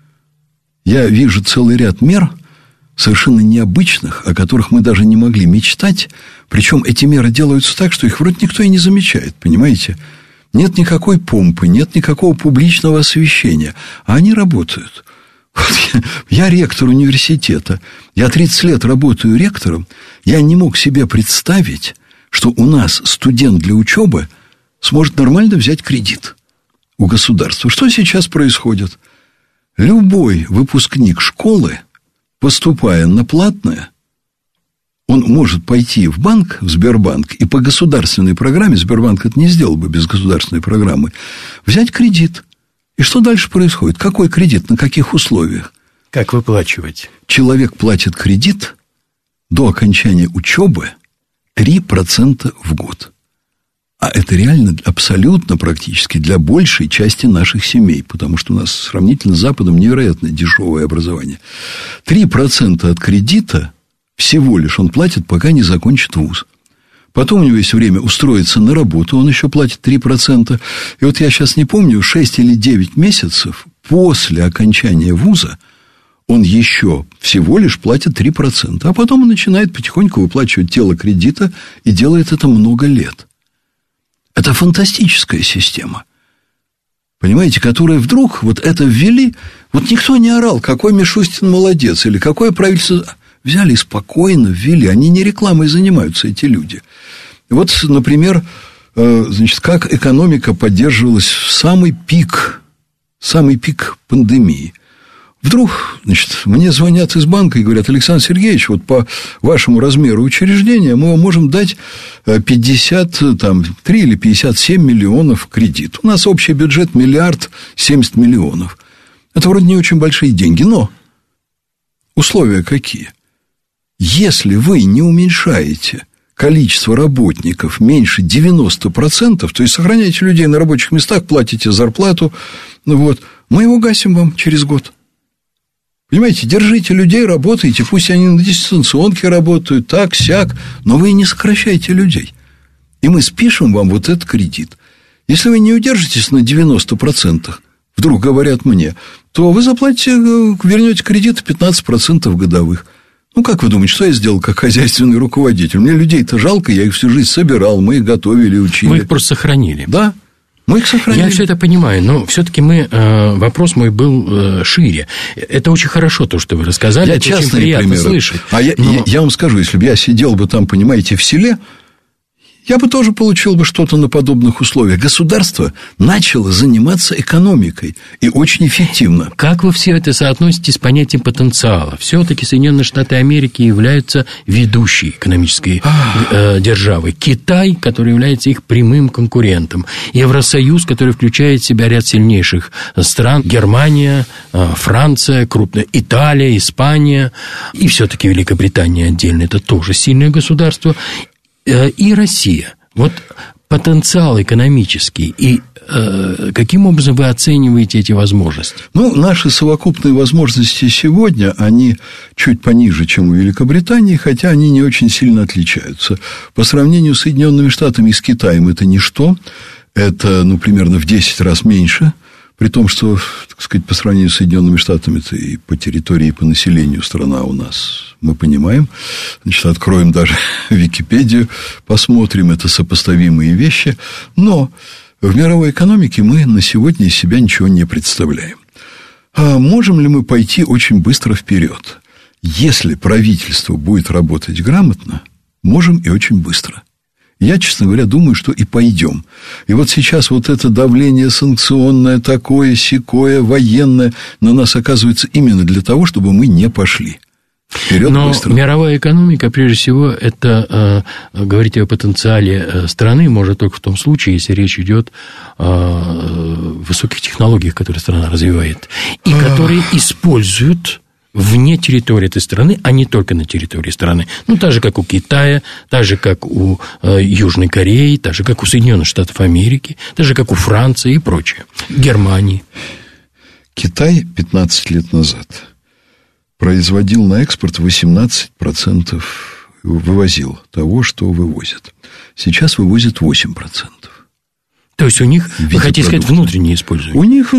Я вижу целый ряд мер, совершенно необычных, о которых мы даже не могли мечтать. Причем эти меры делаются так, что их вроде никто и не замечает, понимаете? Нет никакой помпы, нет никакого публичного освещения, а они работают. Вот я ректор университета, я 30 лет работаю ректором, я не мог себе представить, что у нас студент для учебы сможет нормально взять кредит у государства. Что сейчас происходит? Любой выпускник школы, поступая на платное, он может пойти в банк, в Сбербанк, и по государственной программе, Сбербанк это не сделал бы без государственной программы, взять кредит. И что дальше происходит? Какой кредит? На каких условиях? Как выплачивать? Человек платит кредит до окончания учебы 3% в год. А это реально абсолютно практически для большей части наших семей, потому что у нас сравнительно с Западом невероятно дешевое образование. 3% от кредита всего лишь он платит, пока не закончит вуз. Потом у него есть время устроиться на работу, он еще платит 3%. И вот я сейчас не помню, 6 или 9 месяцев после окончания вуза он еще всего лишь платит 3%. А потом он начинает потихоньку выплачивать тело кредита и делает это много лет. Это фантастическая система, понимаете, которая вдруг вот это ввели, вот никто не орал, какой Мишустин молодец, или какое правительство... Взяли и спокойно ввели, они не рекламой занимаются, эти люди. Вот, например, значит, как экономика поддерживалась в самый пик пандемии. Вдруг, значит, мне звонят из банка и говорят: Александр Сергеевич, вот по вашему размеру учреждения мы вам можем дать 53 или 57 миллионов кредит. У нас общий бюджет 1 070 000 000. Это вроде не очень большие деньги, но условия какие? Если вы не уменьшаете количество работников меньше 90%, то есть сохраняете людей на рабочих местах, платите зарплату, вот, мы его гасим вам через год. Понимаете, держите людей, работайте, пусть они на дистанционке работают, так, сяк, но вы не сокращайте людей. И мы спишем вам вот этот кредит. Если вы не удержитесь на 90%, вдруг говорят мне, то вы заплатите, вернете кредит 15% годовых. Ну, как вы думаете, что я сделал как хозяйственный руководитель? Мне людей-то жалко, я их всю жизнь собирал, мы их готовили, учили. Вы их просто сохранили. Да, мы их сохранили. Я все это понимаю, но все-таки вопрос мой был шире. Это очень хорошо, то, что вы рассказали, это очень приятно слышать. А я вам скажу, если бы я сидел бы там, понимаете, в селе, я бы тоже получил бы что-то на подобных условиях. Государство начало заниматься экономикой, и очень эффективно. Как вы все это соотносите с понятием потенциала? Все-таки Соединенные Штаты Америки являются ведущей экономической державой. Китай, который является их прямым конкурентом. Евросоюз, который включает в себя ряд сильнейших стран. Германия, Франция, крупная Италия, Испания. И все-таки Великобритания отдельно. Это тоже сильное государство. И Россия. Вот потенциал экономический и каким образом вы оцениваете эти возможности? Ну, наши совокупные возможности сегодня, они чуть пониже, чем у Великобритании, хотя они не очень сильно отличаются. По сравнению с Соединенными Штатами и с Китаем это ничто. Это, примерно в 10 раз меньше. При том, что, так сказать, по сравнению с Соединенными Штатами, это и по территории, и по населению страна у нас, мы понимаем. Значит, откроем даже Википедию, посмотрим, это сопоставимые вещи. Но в мировой экономике мы на сегодня из себя ничего не представляем. А можем ли мы пойти очень быстро вперед? Если правительство будет работать грамотно, можем и очень быстро. Я, честно говоря, думаю, что и пойдем. И вот сейчас вот это давление санкционное, такое, сякое, военное на нас оказывается именно для того, чтобы мы не пошли. Вперед быстро. Но мировая экономика, прежде всего, это говорить о потенциале страны может только в том случае, если речь идет о высоких технологиях, которые страна развивает, и которые используют вне территории этой страны, а не только на территории страны. Так же, как у Китая, так же, как у Южной Кореи, так же, как у Соединенных Штатов Америки, так же, как у Франции и прочее, Германии. Китай 15 лет назад производил на экспорт 18%, вывозил того, что вывозит. Сейчас вывозит 8%. То есть у них, вы хотите сказать, внутреннее использование? У них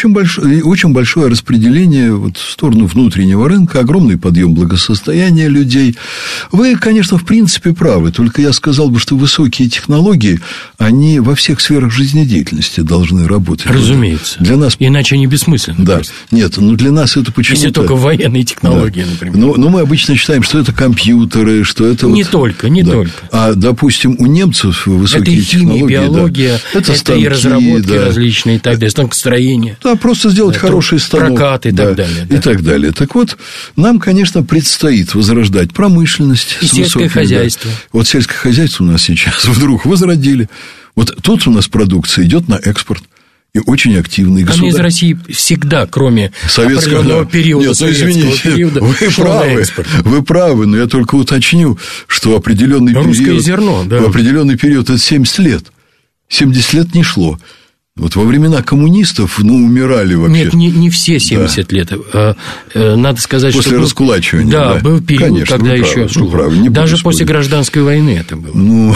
очень большое распределение в сторону внутреннего рынка, огромный подъем благосостояния людей. Вы, конечно, в принципе правы, только я сказал бы, что высокие технологии, они во всех сферах жизнедеятельности должны работать. Разумеется. Для нас... Иначе они бессмысленны. Да. Нет, для нас это почему-то... Если только военные технологии, да. Например. Но мы обычно считаем, что это компьютеры, что это... Не только. А, допустим, у немцев высокие технологии... Это химия, биология... Да. Это станки, и разработки различные, и так далее, станкостроение. Да, просто сделать хороший станок. Прокат и так далее. И так далее. Так вот, нам, конечно, предстоит возрождать промышленность. И сельское хозяйство. Вот сельское хозяйство у нас сейчас вдруг возродили. Вот тут у нас продукция идет на экспорт. И очень активный государство. Из России всегда, кроме определенного периода, советского периода, вы правы, но я только уточню, что определенный период это 70 лет. 70 лет не шло. Вот во времена коммунистов, умирали вообще. Нет, не все 70 лет. Надо сказать, после что... раскулачивания. Да, был период, конечно, когда еще шло. Даже после гражданской войны это было.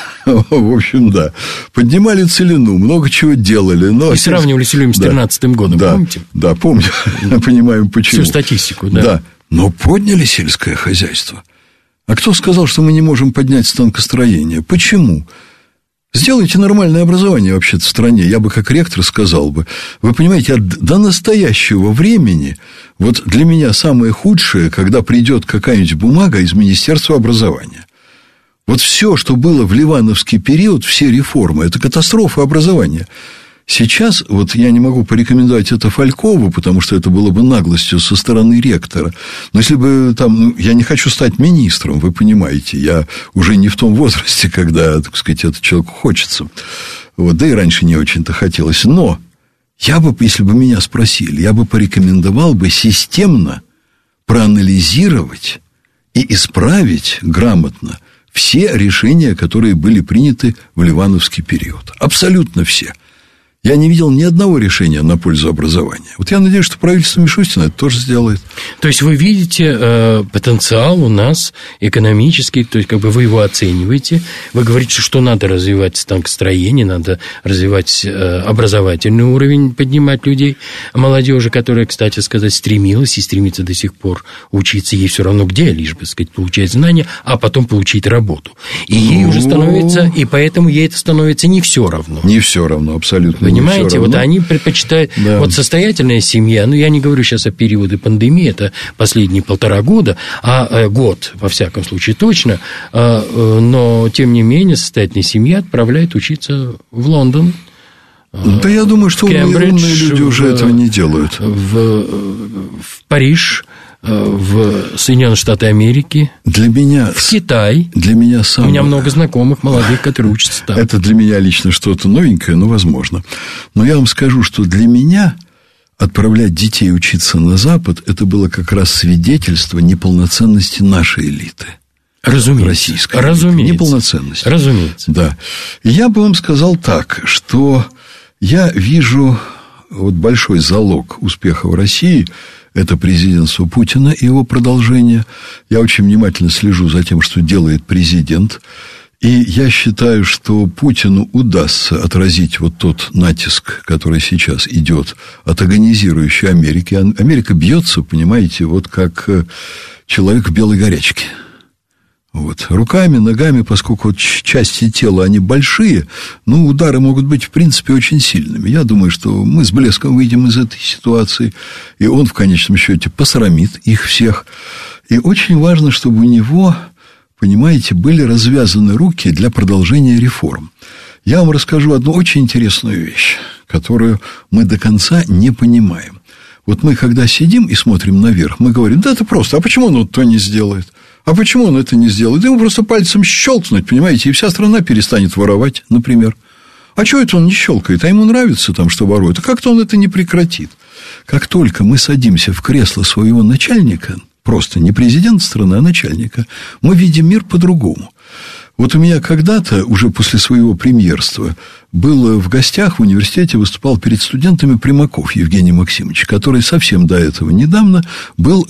В общем, да. Поднимали целину, много чего делали. И сравнивали с 2013 годом, помните? Да, помню. Понимаем, почему. Всю статистику, да. Но подняли сельское хозяйство. А кто сказал, что мы не можем поднять станкостроение? Почему? Сделайте нормальное образование вообще-то в стране. Я бы как ректор сказал бы. Вы понимаете, до настоящего времени вот для меня самое худшее, когда придет какая-нибудь бумага из Министерства образования. Вот все, что было в ливановский период, все реформы, это катастрофа образования. Сейчас, вот я не могу порекомендовать это Фалькову, потому что это было бы наглостью со стороны ректора. Но если бы там, я не хочу стать министром, вы понимаете, я уже не в том возрасте, когда, так сказать, это человеку хочется. Вот, да и раньше не очень-то хотелось. Но я бы, если бы меня спросили, я бы порекомендовал бы системно проанализировать и исправить грамотно все решения, которые были приняты в ливановский период. Абсолютно все. Я не видел ни одного решения на пользу образования. Вот я надеюсь, что правительство Мишустина это тоже сделает. То есть вы видите потенциал у нас экономический, то есть как бы вы его оцениваете. Вы говорите, что надо развивать станкостроение, надо развивать образовательный уровень, поднимать людей, молодежи, которая, кстати сказать, стремилась и стремится до сих пор учиться, ей все равно где, лишь бы, сказать, получать знания, а потом получить работу. И ей уже становится, и поэтому ей это становится не все равно. Не все равно, абсолютно. Понимаете, вот они предпочитают, вот состоятельная семья, я не говорю сейчас о периоде пандемии, это последние 1,5 года, а год, во всяком случае, точно, но, тем не менее, состоятельная семья отправляет учиться в Лондон. Да я думаю, что умные люди уже этого не делают. В Париж, в Соединенные Штаты Америки, для меня, в Китай. Для меня У меня много знакомых молодых, которые учатся там. Это для меня лично что-то новенькое, возможно. Но я вам скажу, что для меня отправлять детей учиться на Запад, это было как раз свидетельство неполноценности нашей элиты. Разумеется. Российской элиты. Неполноценности. Разумеется. Да. И я бы вам сказал так, что Я вижу вот большой залог успеха в России – это президентство Путина и его продолжение. Я очень внимательно слежу за тем, что делает президент. И я считаю, что Путину удастся отразить вот тот натиск, который сейчас идет от агонизирующей Америки. Америка бьется, понимаете, вот как человек в белой горячке. Вот. Руками, ногами, поскольку части тела, они большие, ну, удары могут быть, в принципе, очень сильными. Я думаю, что мы с блеском выйдем из этой ситуации, и он, в конечном счете, посрамит их всех. И очень важно, чтобы у него, понимаете, были развязаны руки для продолжения реформ. Я вам расскажу одну очень интересную вещь, которую мы до конца не понимаем. Вот мы, когда сидим и смотрим наверх, мы говорим, да это просто, а почему он вот то не сделает? А почему он это не сделает? Ему просто пальцем щелкнуть, понимаете, и вся страна перестанет воровать, например. А чего это он не щелкает? А ему нравится там, что ворует. А как-то он это не прекратит. Как только мы садимся в кресло своего начальника, просто не президента страны, а начальника, мы видим мир по-другому. Вот у меня когда-то, уже после своего премьерства, был в гостях в университете, выступал перед студентами Примаков Евгений Максимович, который совсем до этого недавно был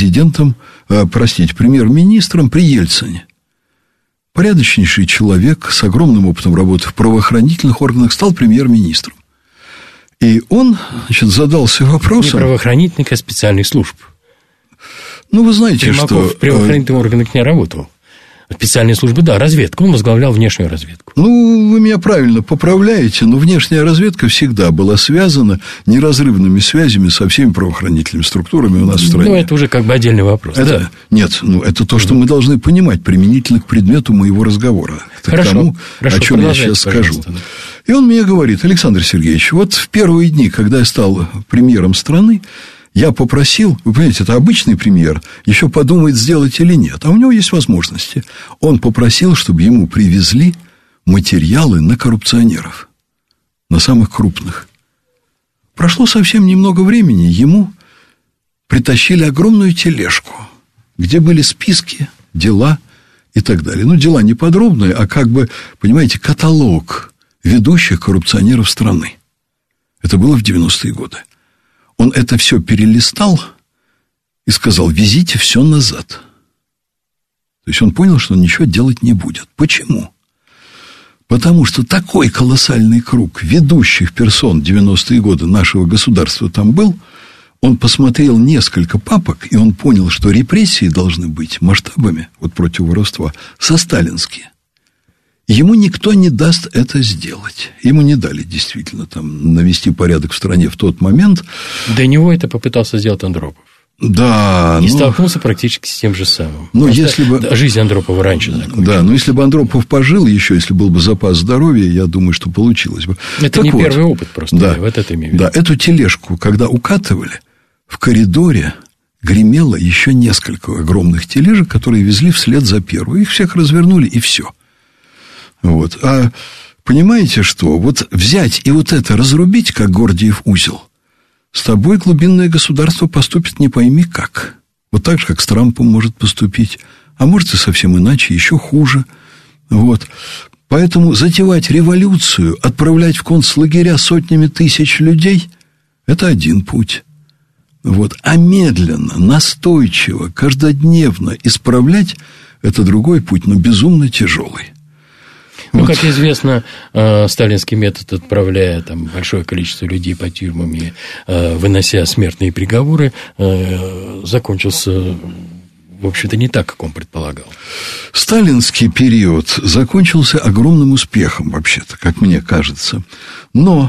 премьер-министром при Ельцине. Порядочнейший человек с огромным опытом работы в правоохранительных органах стал премьер-министром. И он, значит, задался вопросом... Не правоохранительных, а специальных служб. Ну, вы знаете, Примаков что... в правоохранительных органах не работал. Специальные службы, да, разведка. Он возглавлял внешнюю разведку. Ну, вы меня правильно поправляете, но внешняя разведка всегда была связана неразрывными связями со всеми правоохранительными структурами у нас в стране. Ну, это уже как бы отдельный вопрос. Это, да. Нет, ну, это то, что мы должны понимать применительно к предмету моего разговора. Это хорошо, к тому, хорошо, о чем я сейчас скажу. Да. И он мне говорит, Александр Сергеевич, вот в первые дни, когда я стал премьером страны, я попросил, вы понимаете, это обычный премьер, еще подумает, сделать или нет. А у него есть возможности. Он попросил, чтобы ему привезли материалы на коррупционеров, на самых крупных. Прошло совсем немного времени, ему притащили огромную тележку, где были списки, дела и так далее. Ну, дела не подробные, а как бы, понимаете, каталог ведущих коррупционеров страны. Это было в 90-е годы. Он это все перелистал и сказал, везите все назад. То есть он понял, что он ничего делать не будет. Почему? Потому что такой колоссальный круг ведущих персон 90-е годы нашего государства там был. Он посмотрел несколько папок, и он понял, что репрессии должны быть масштабами, вот против воровства, состалинские. Ему никто не даст это сделать. Ему не дали действительно там навести порядок в стране в тот момент. До него это попытался сделать Андропов. Да. И столкнулся практически с тем же самым. Ну, если бы... Жизнь Андропова раньше закончилась. Да, но если бы Андропов пожил еще, если был бы запас здоровья, я думаю, что получилось бы. Это так не вот, первый опыт просто. Да, вот это имею в виду. Да, эту тележку, когда укатывали, в коридоре гремело еще несколько огромных тележек, которые везли вслед за первой. Их всех развернули, и все. Вот. А понимаете, что? Вот взять и вот это разрубить, как Гордиев узел, с тобой глубинное государство поступит не пойми как. Вот так же, как с Трампом может поступить. А может и совсем иначе, еще хуже. Вот. Поэтому затевать революцию, отправлять в концлагеря сотнями тысяч людей – это один путь. Вот. А медленно, настойчиво, каждодневно исправлять – это другой путь, но безумно тяжелый. Ну, как известно, сталинский метод, отправляя там большое количество людей по тюрьмам и вынося смертные приговоры, закончился, в общем-то, не так, как он предполагал. Сталинский период закончился огромным успехом, вообще-то, как мне кажется. Но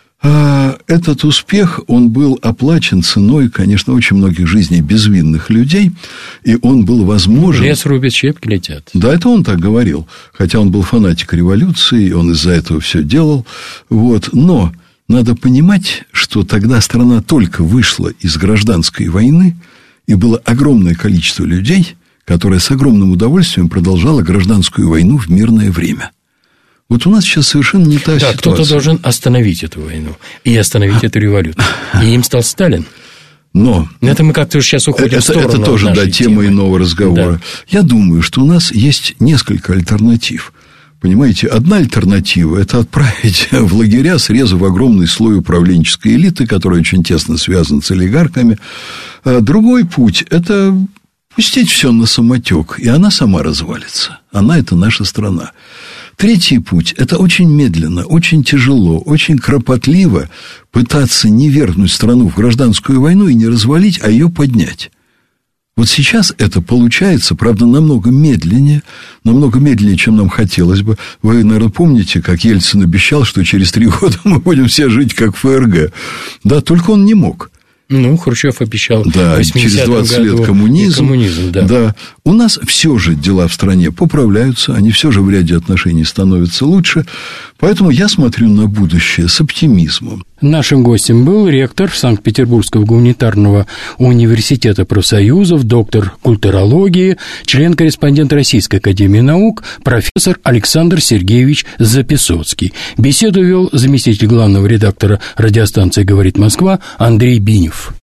этот успех, он был оплачен ценой, конечно, очень многих жизней безвинных людей, и он был возможен... Лес рубит, щепки летят. Да, это он так говорил, хотя он был фанатик революции, и он из-за этого все делал, вот. Но надо понимать, что тогда страна только вышла из гражданской войны, и было огромное количество людей, которое с огромным удовольствием продолжало гражданскую войну в мирное время. Вот у нас сейчас совершенно не та ситуация. Да, кто-то должен остановить эту войну и остановить эту революцию. И им стал Сталин. Но это мы как-то уже сейчас уходим в сторону. Это тоже, да, тема иного разговора. Да. Я думаю, что у нас есть несколько альтернатив. Понимаете, одна альтернатива – это отправить в лагеря, срезав огромный слой управленческой элиты, которая очень тесно связана с олигархами. А другой путь – это пустить все на самотек, и она сама развалится. Она – это наша страна. Третий путь – это очень медленно, очень тяжело, очень кропотливо пытаться не вергнуть страну в гражданскую войну и не развалить, а ее поднять. Вот сейчас это получается, правда, намного медленнее, чем нам хотелось бы. Вы, наверное, помните, как Ельцин обещал, что через 3 года мы будем все жить как ФРГ. Да, только он не мог. Ну, Хрущев обещал. Да, через 20 лет коммунизм. Да. У нас все же дела в стране поправляются, они все же в ряде отношений становятся лучше. Поэтому я смотрю на будущее с оптимизмом. Нашим гостем был ректор Санкт-Петербургского гуманитарного университета профсоюзов, доктор культурологии, член-корреспондент Российской академии наук, профессор Александр Сергеевич Записоцкий. Беседу вел заместитель главного редактора радиостанции «Говорит Москва» Андрей Бинев.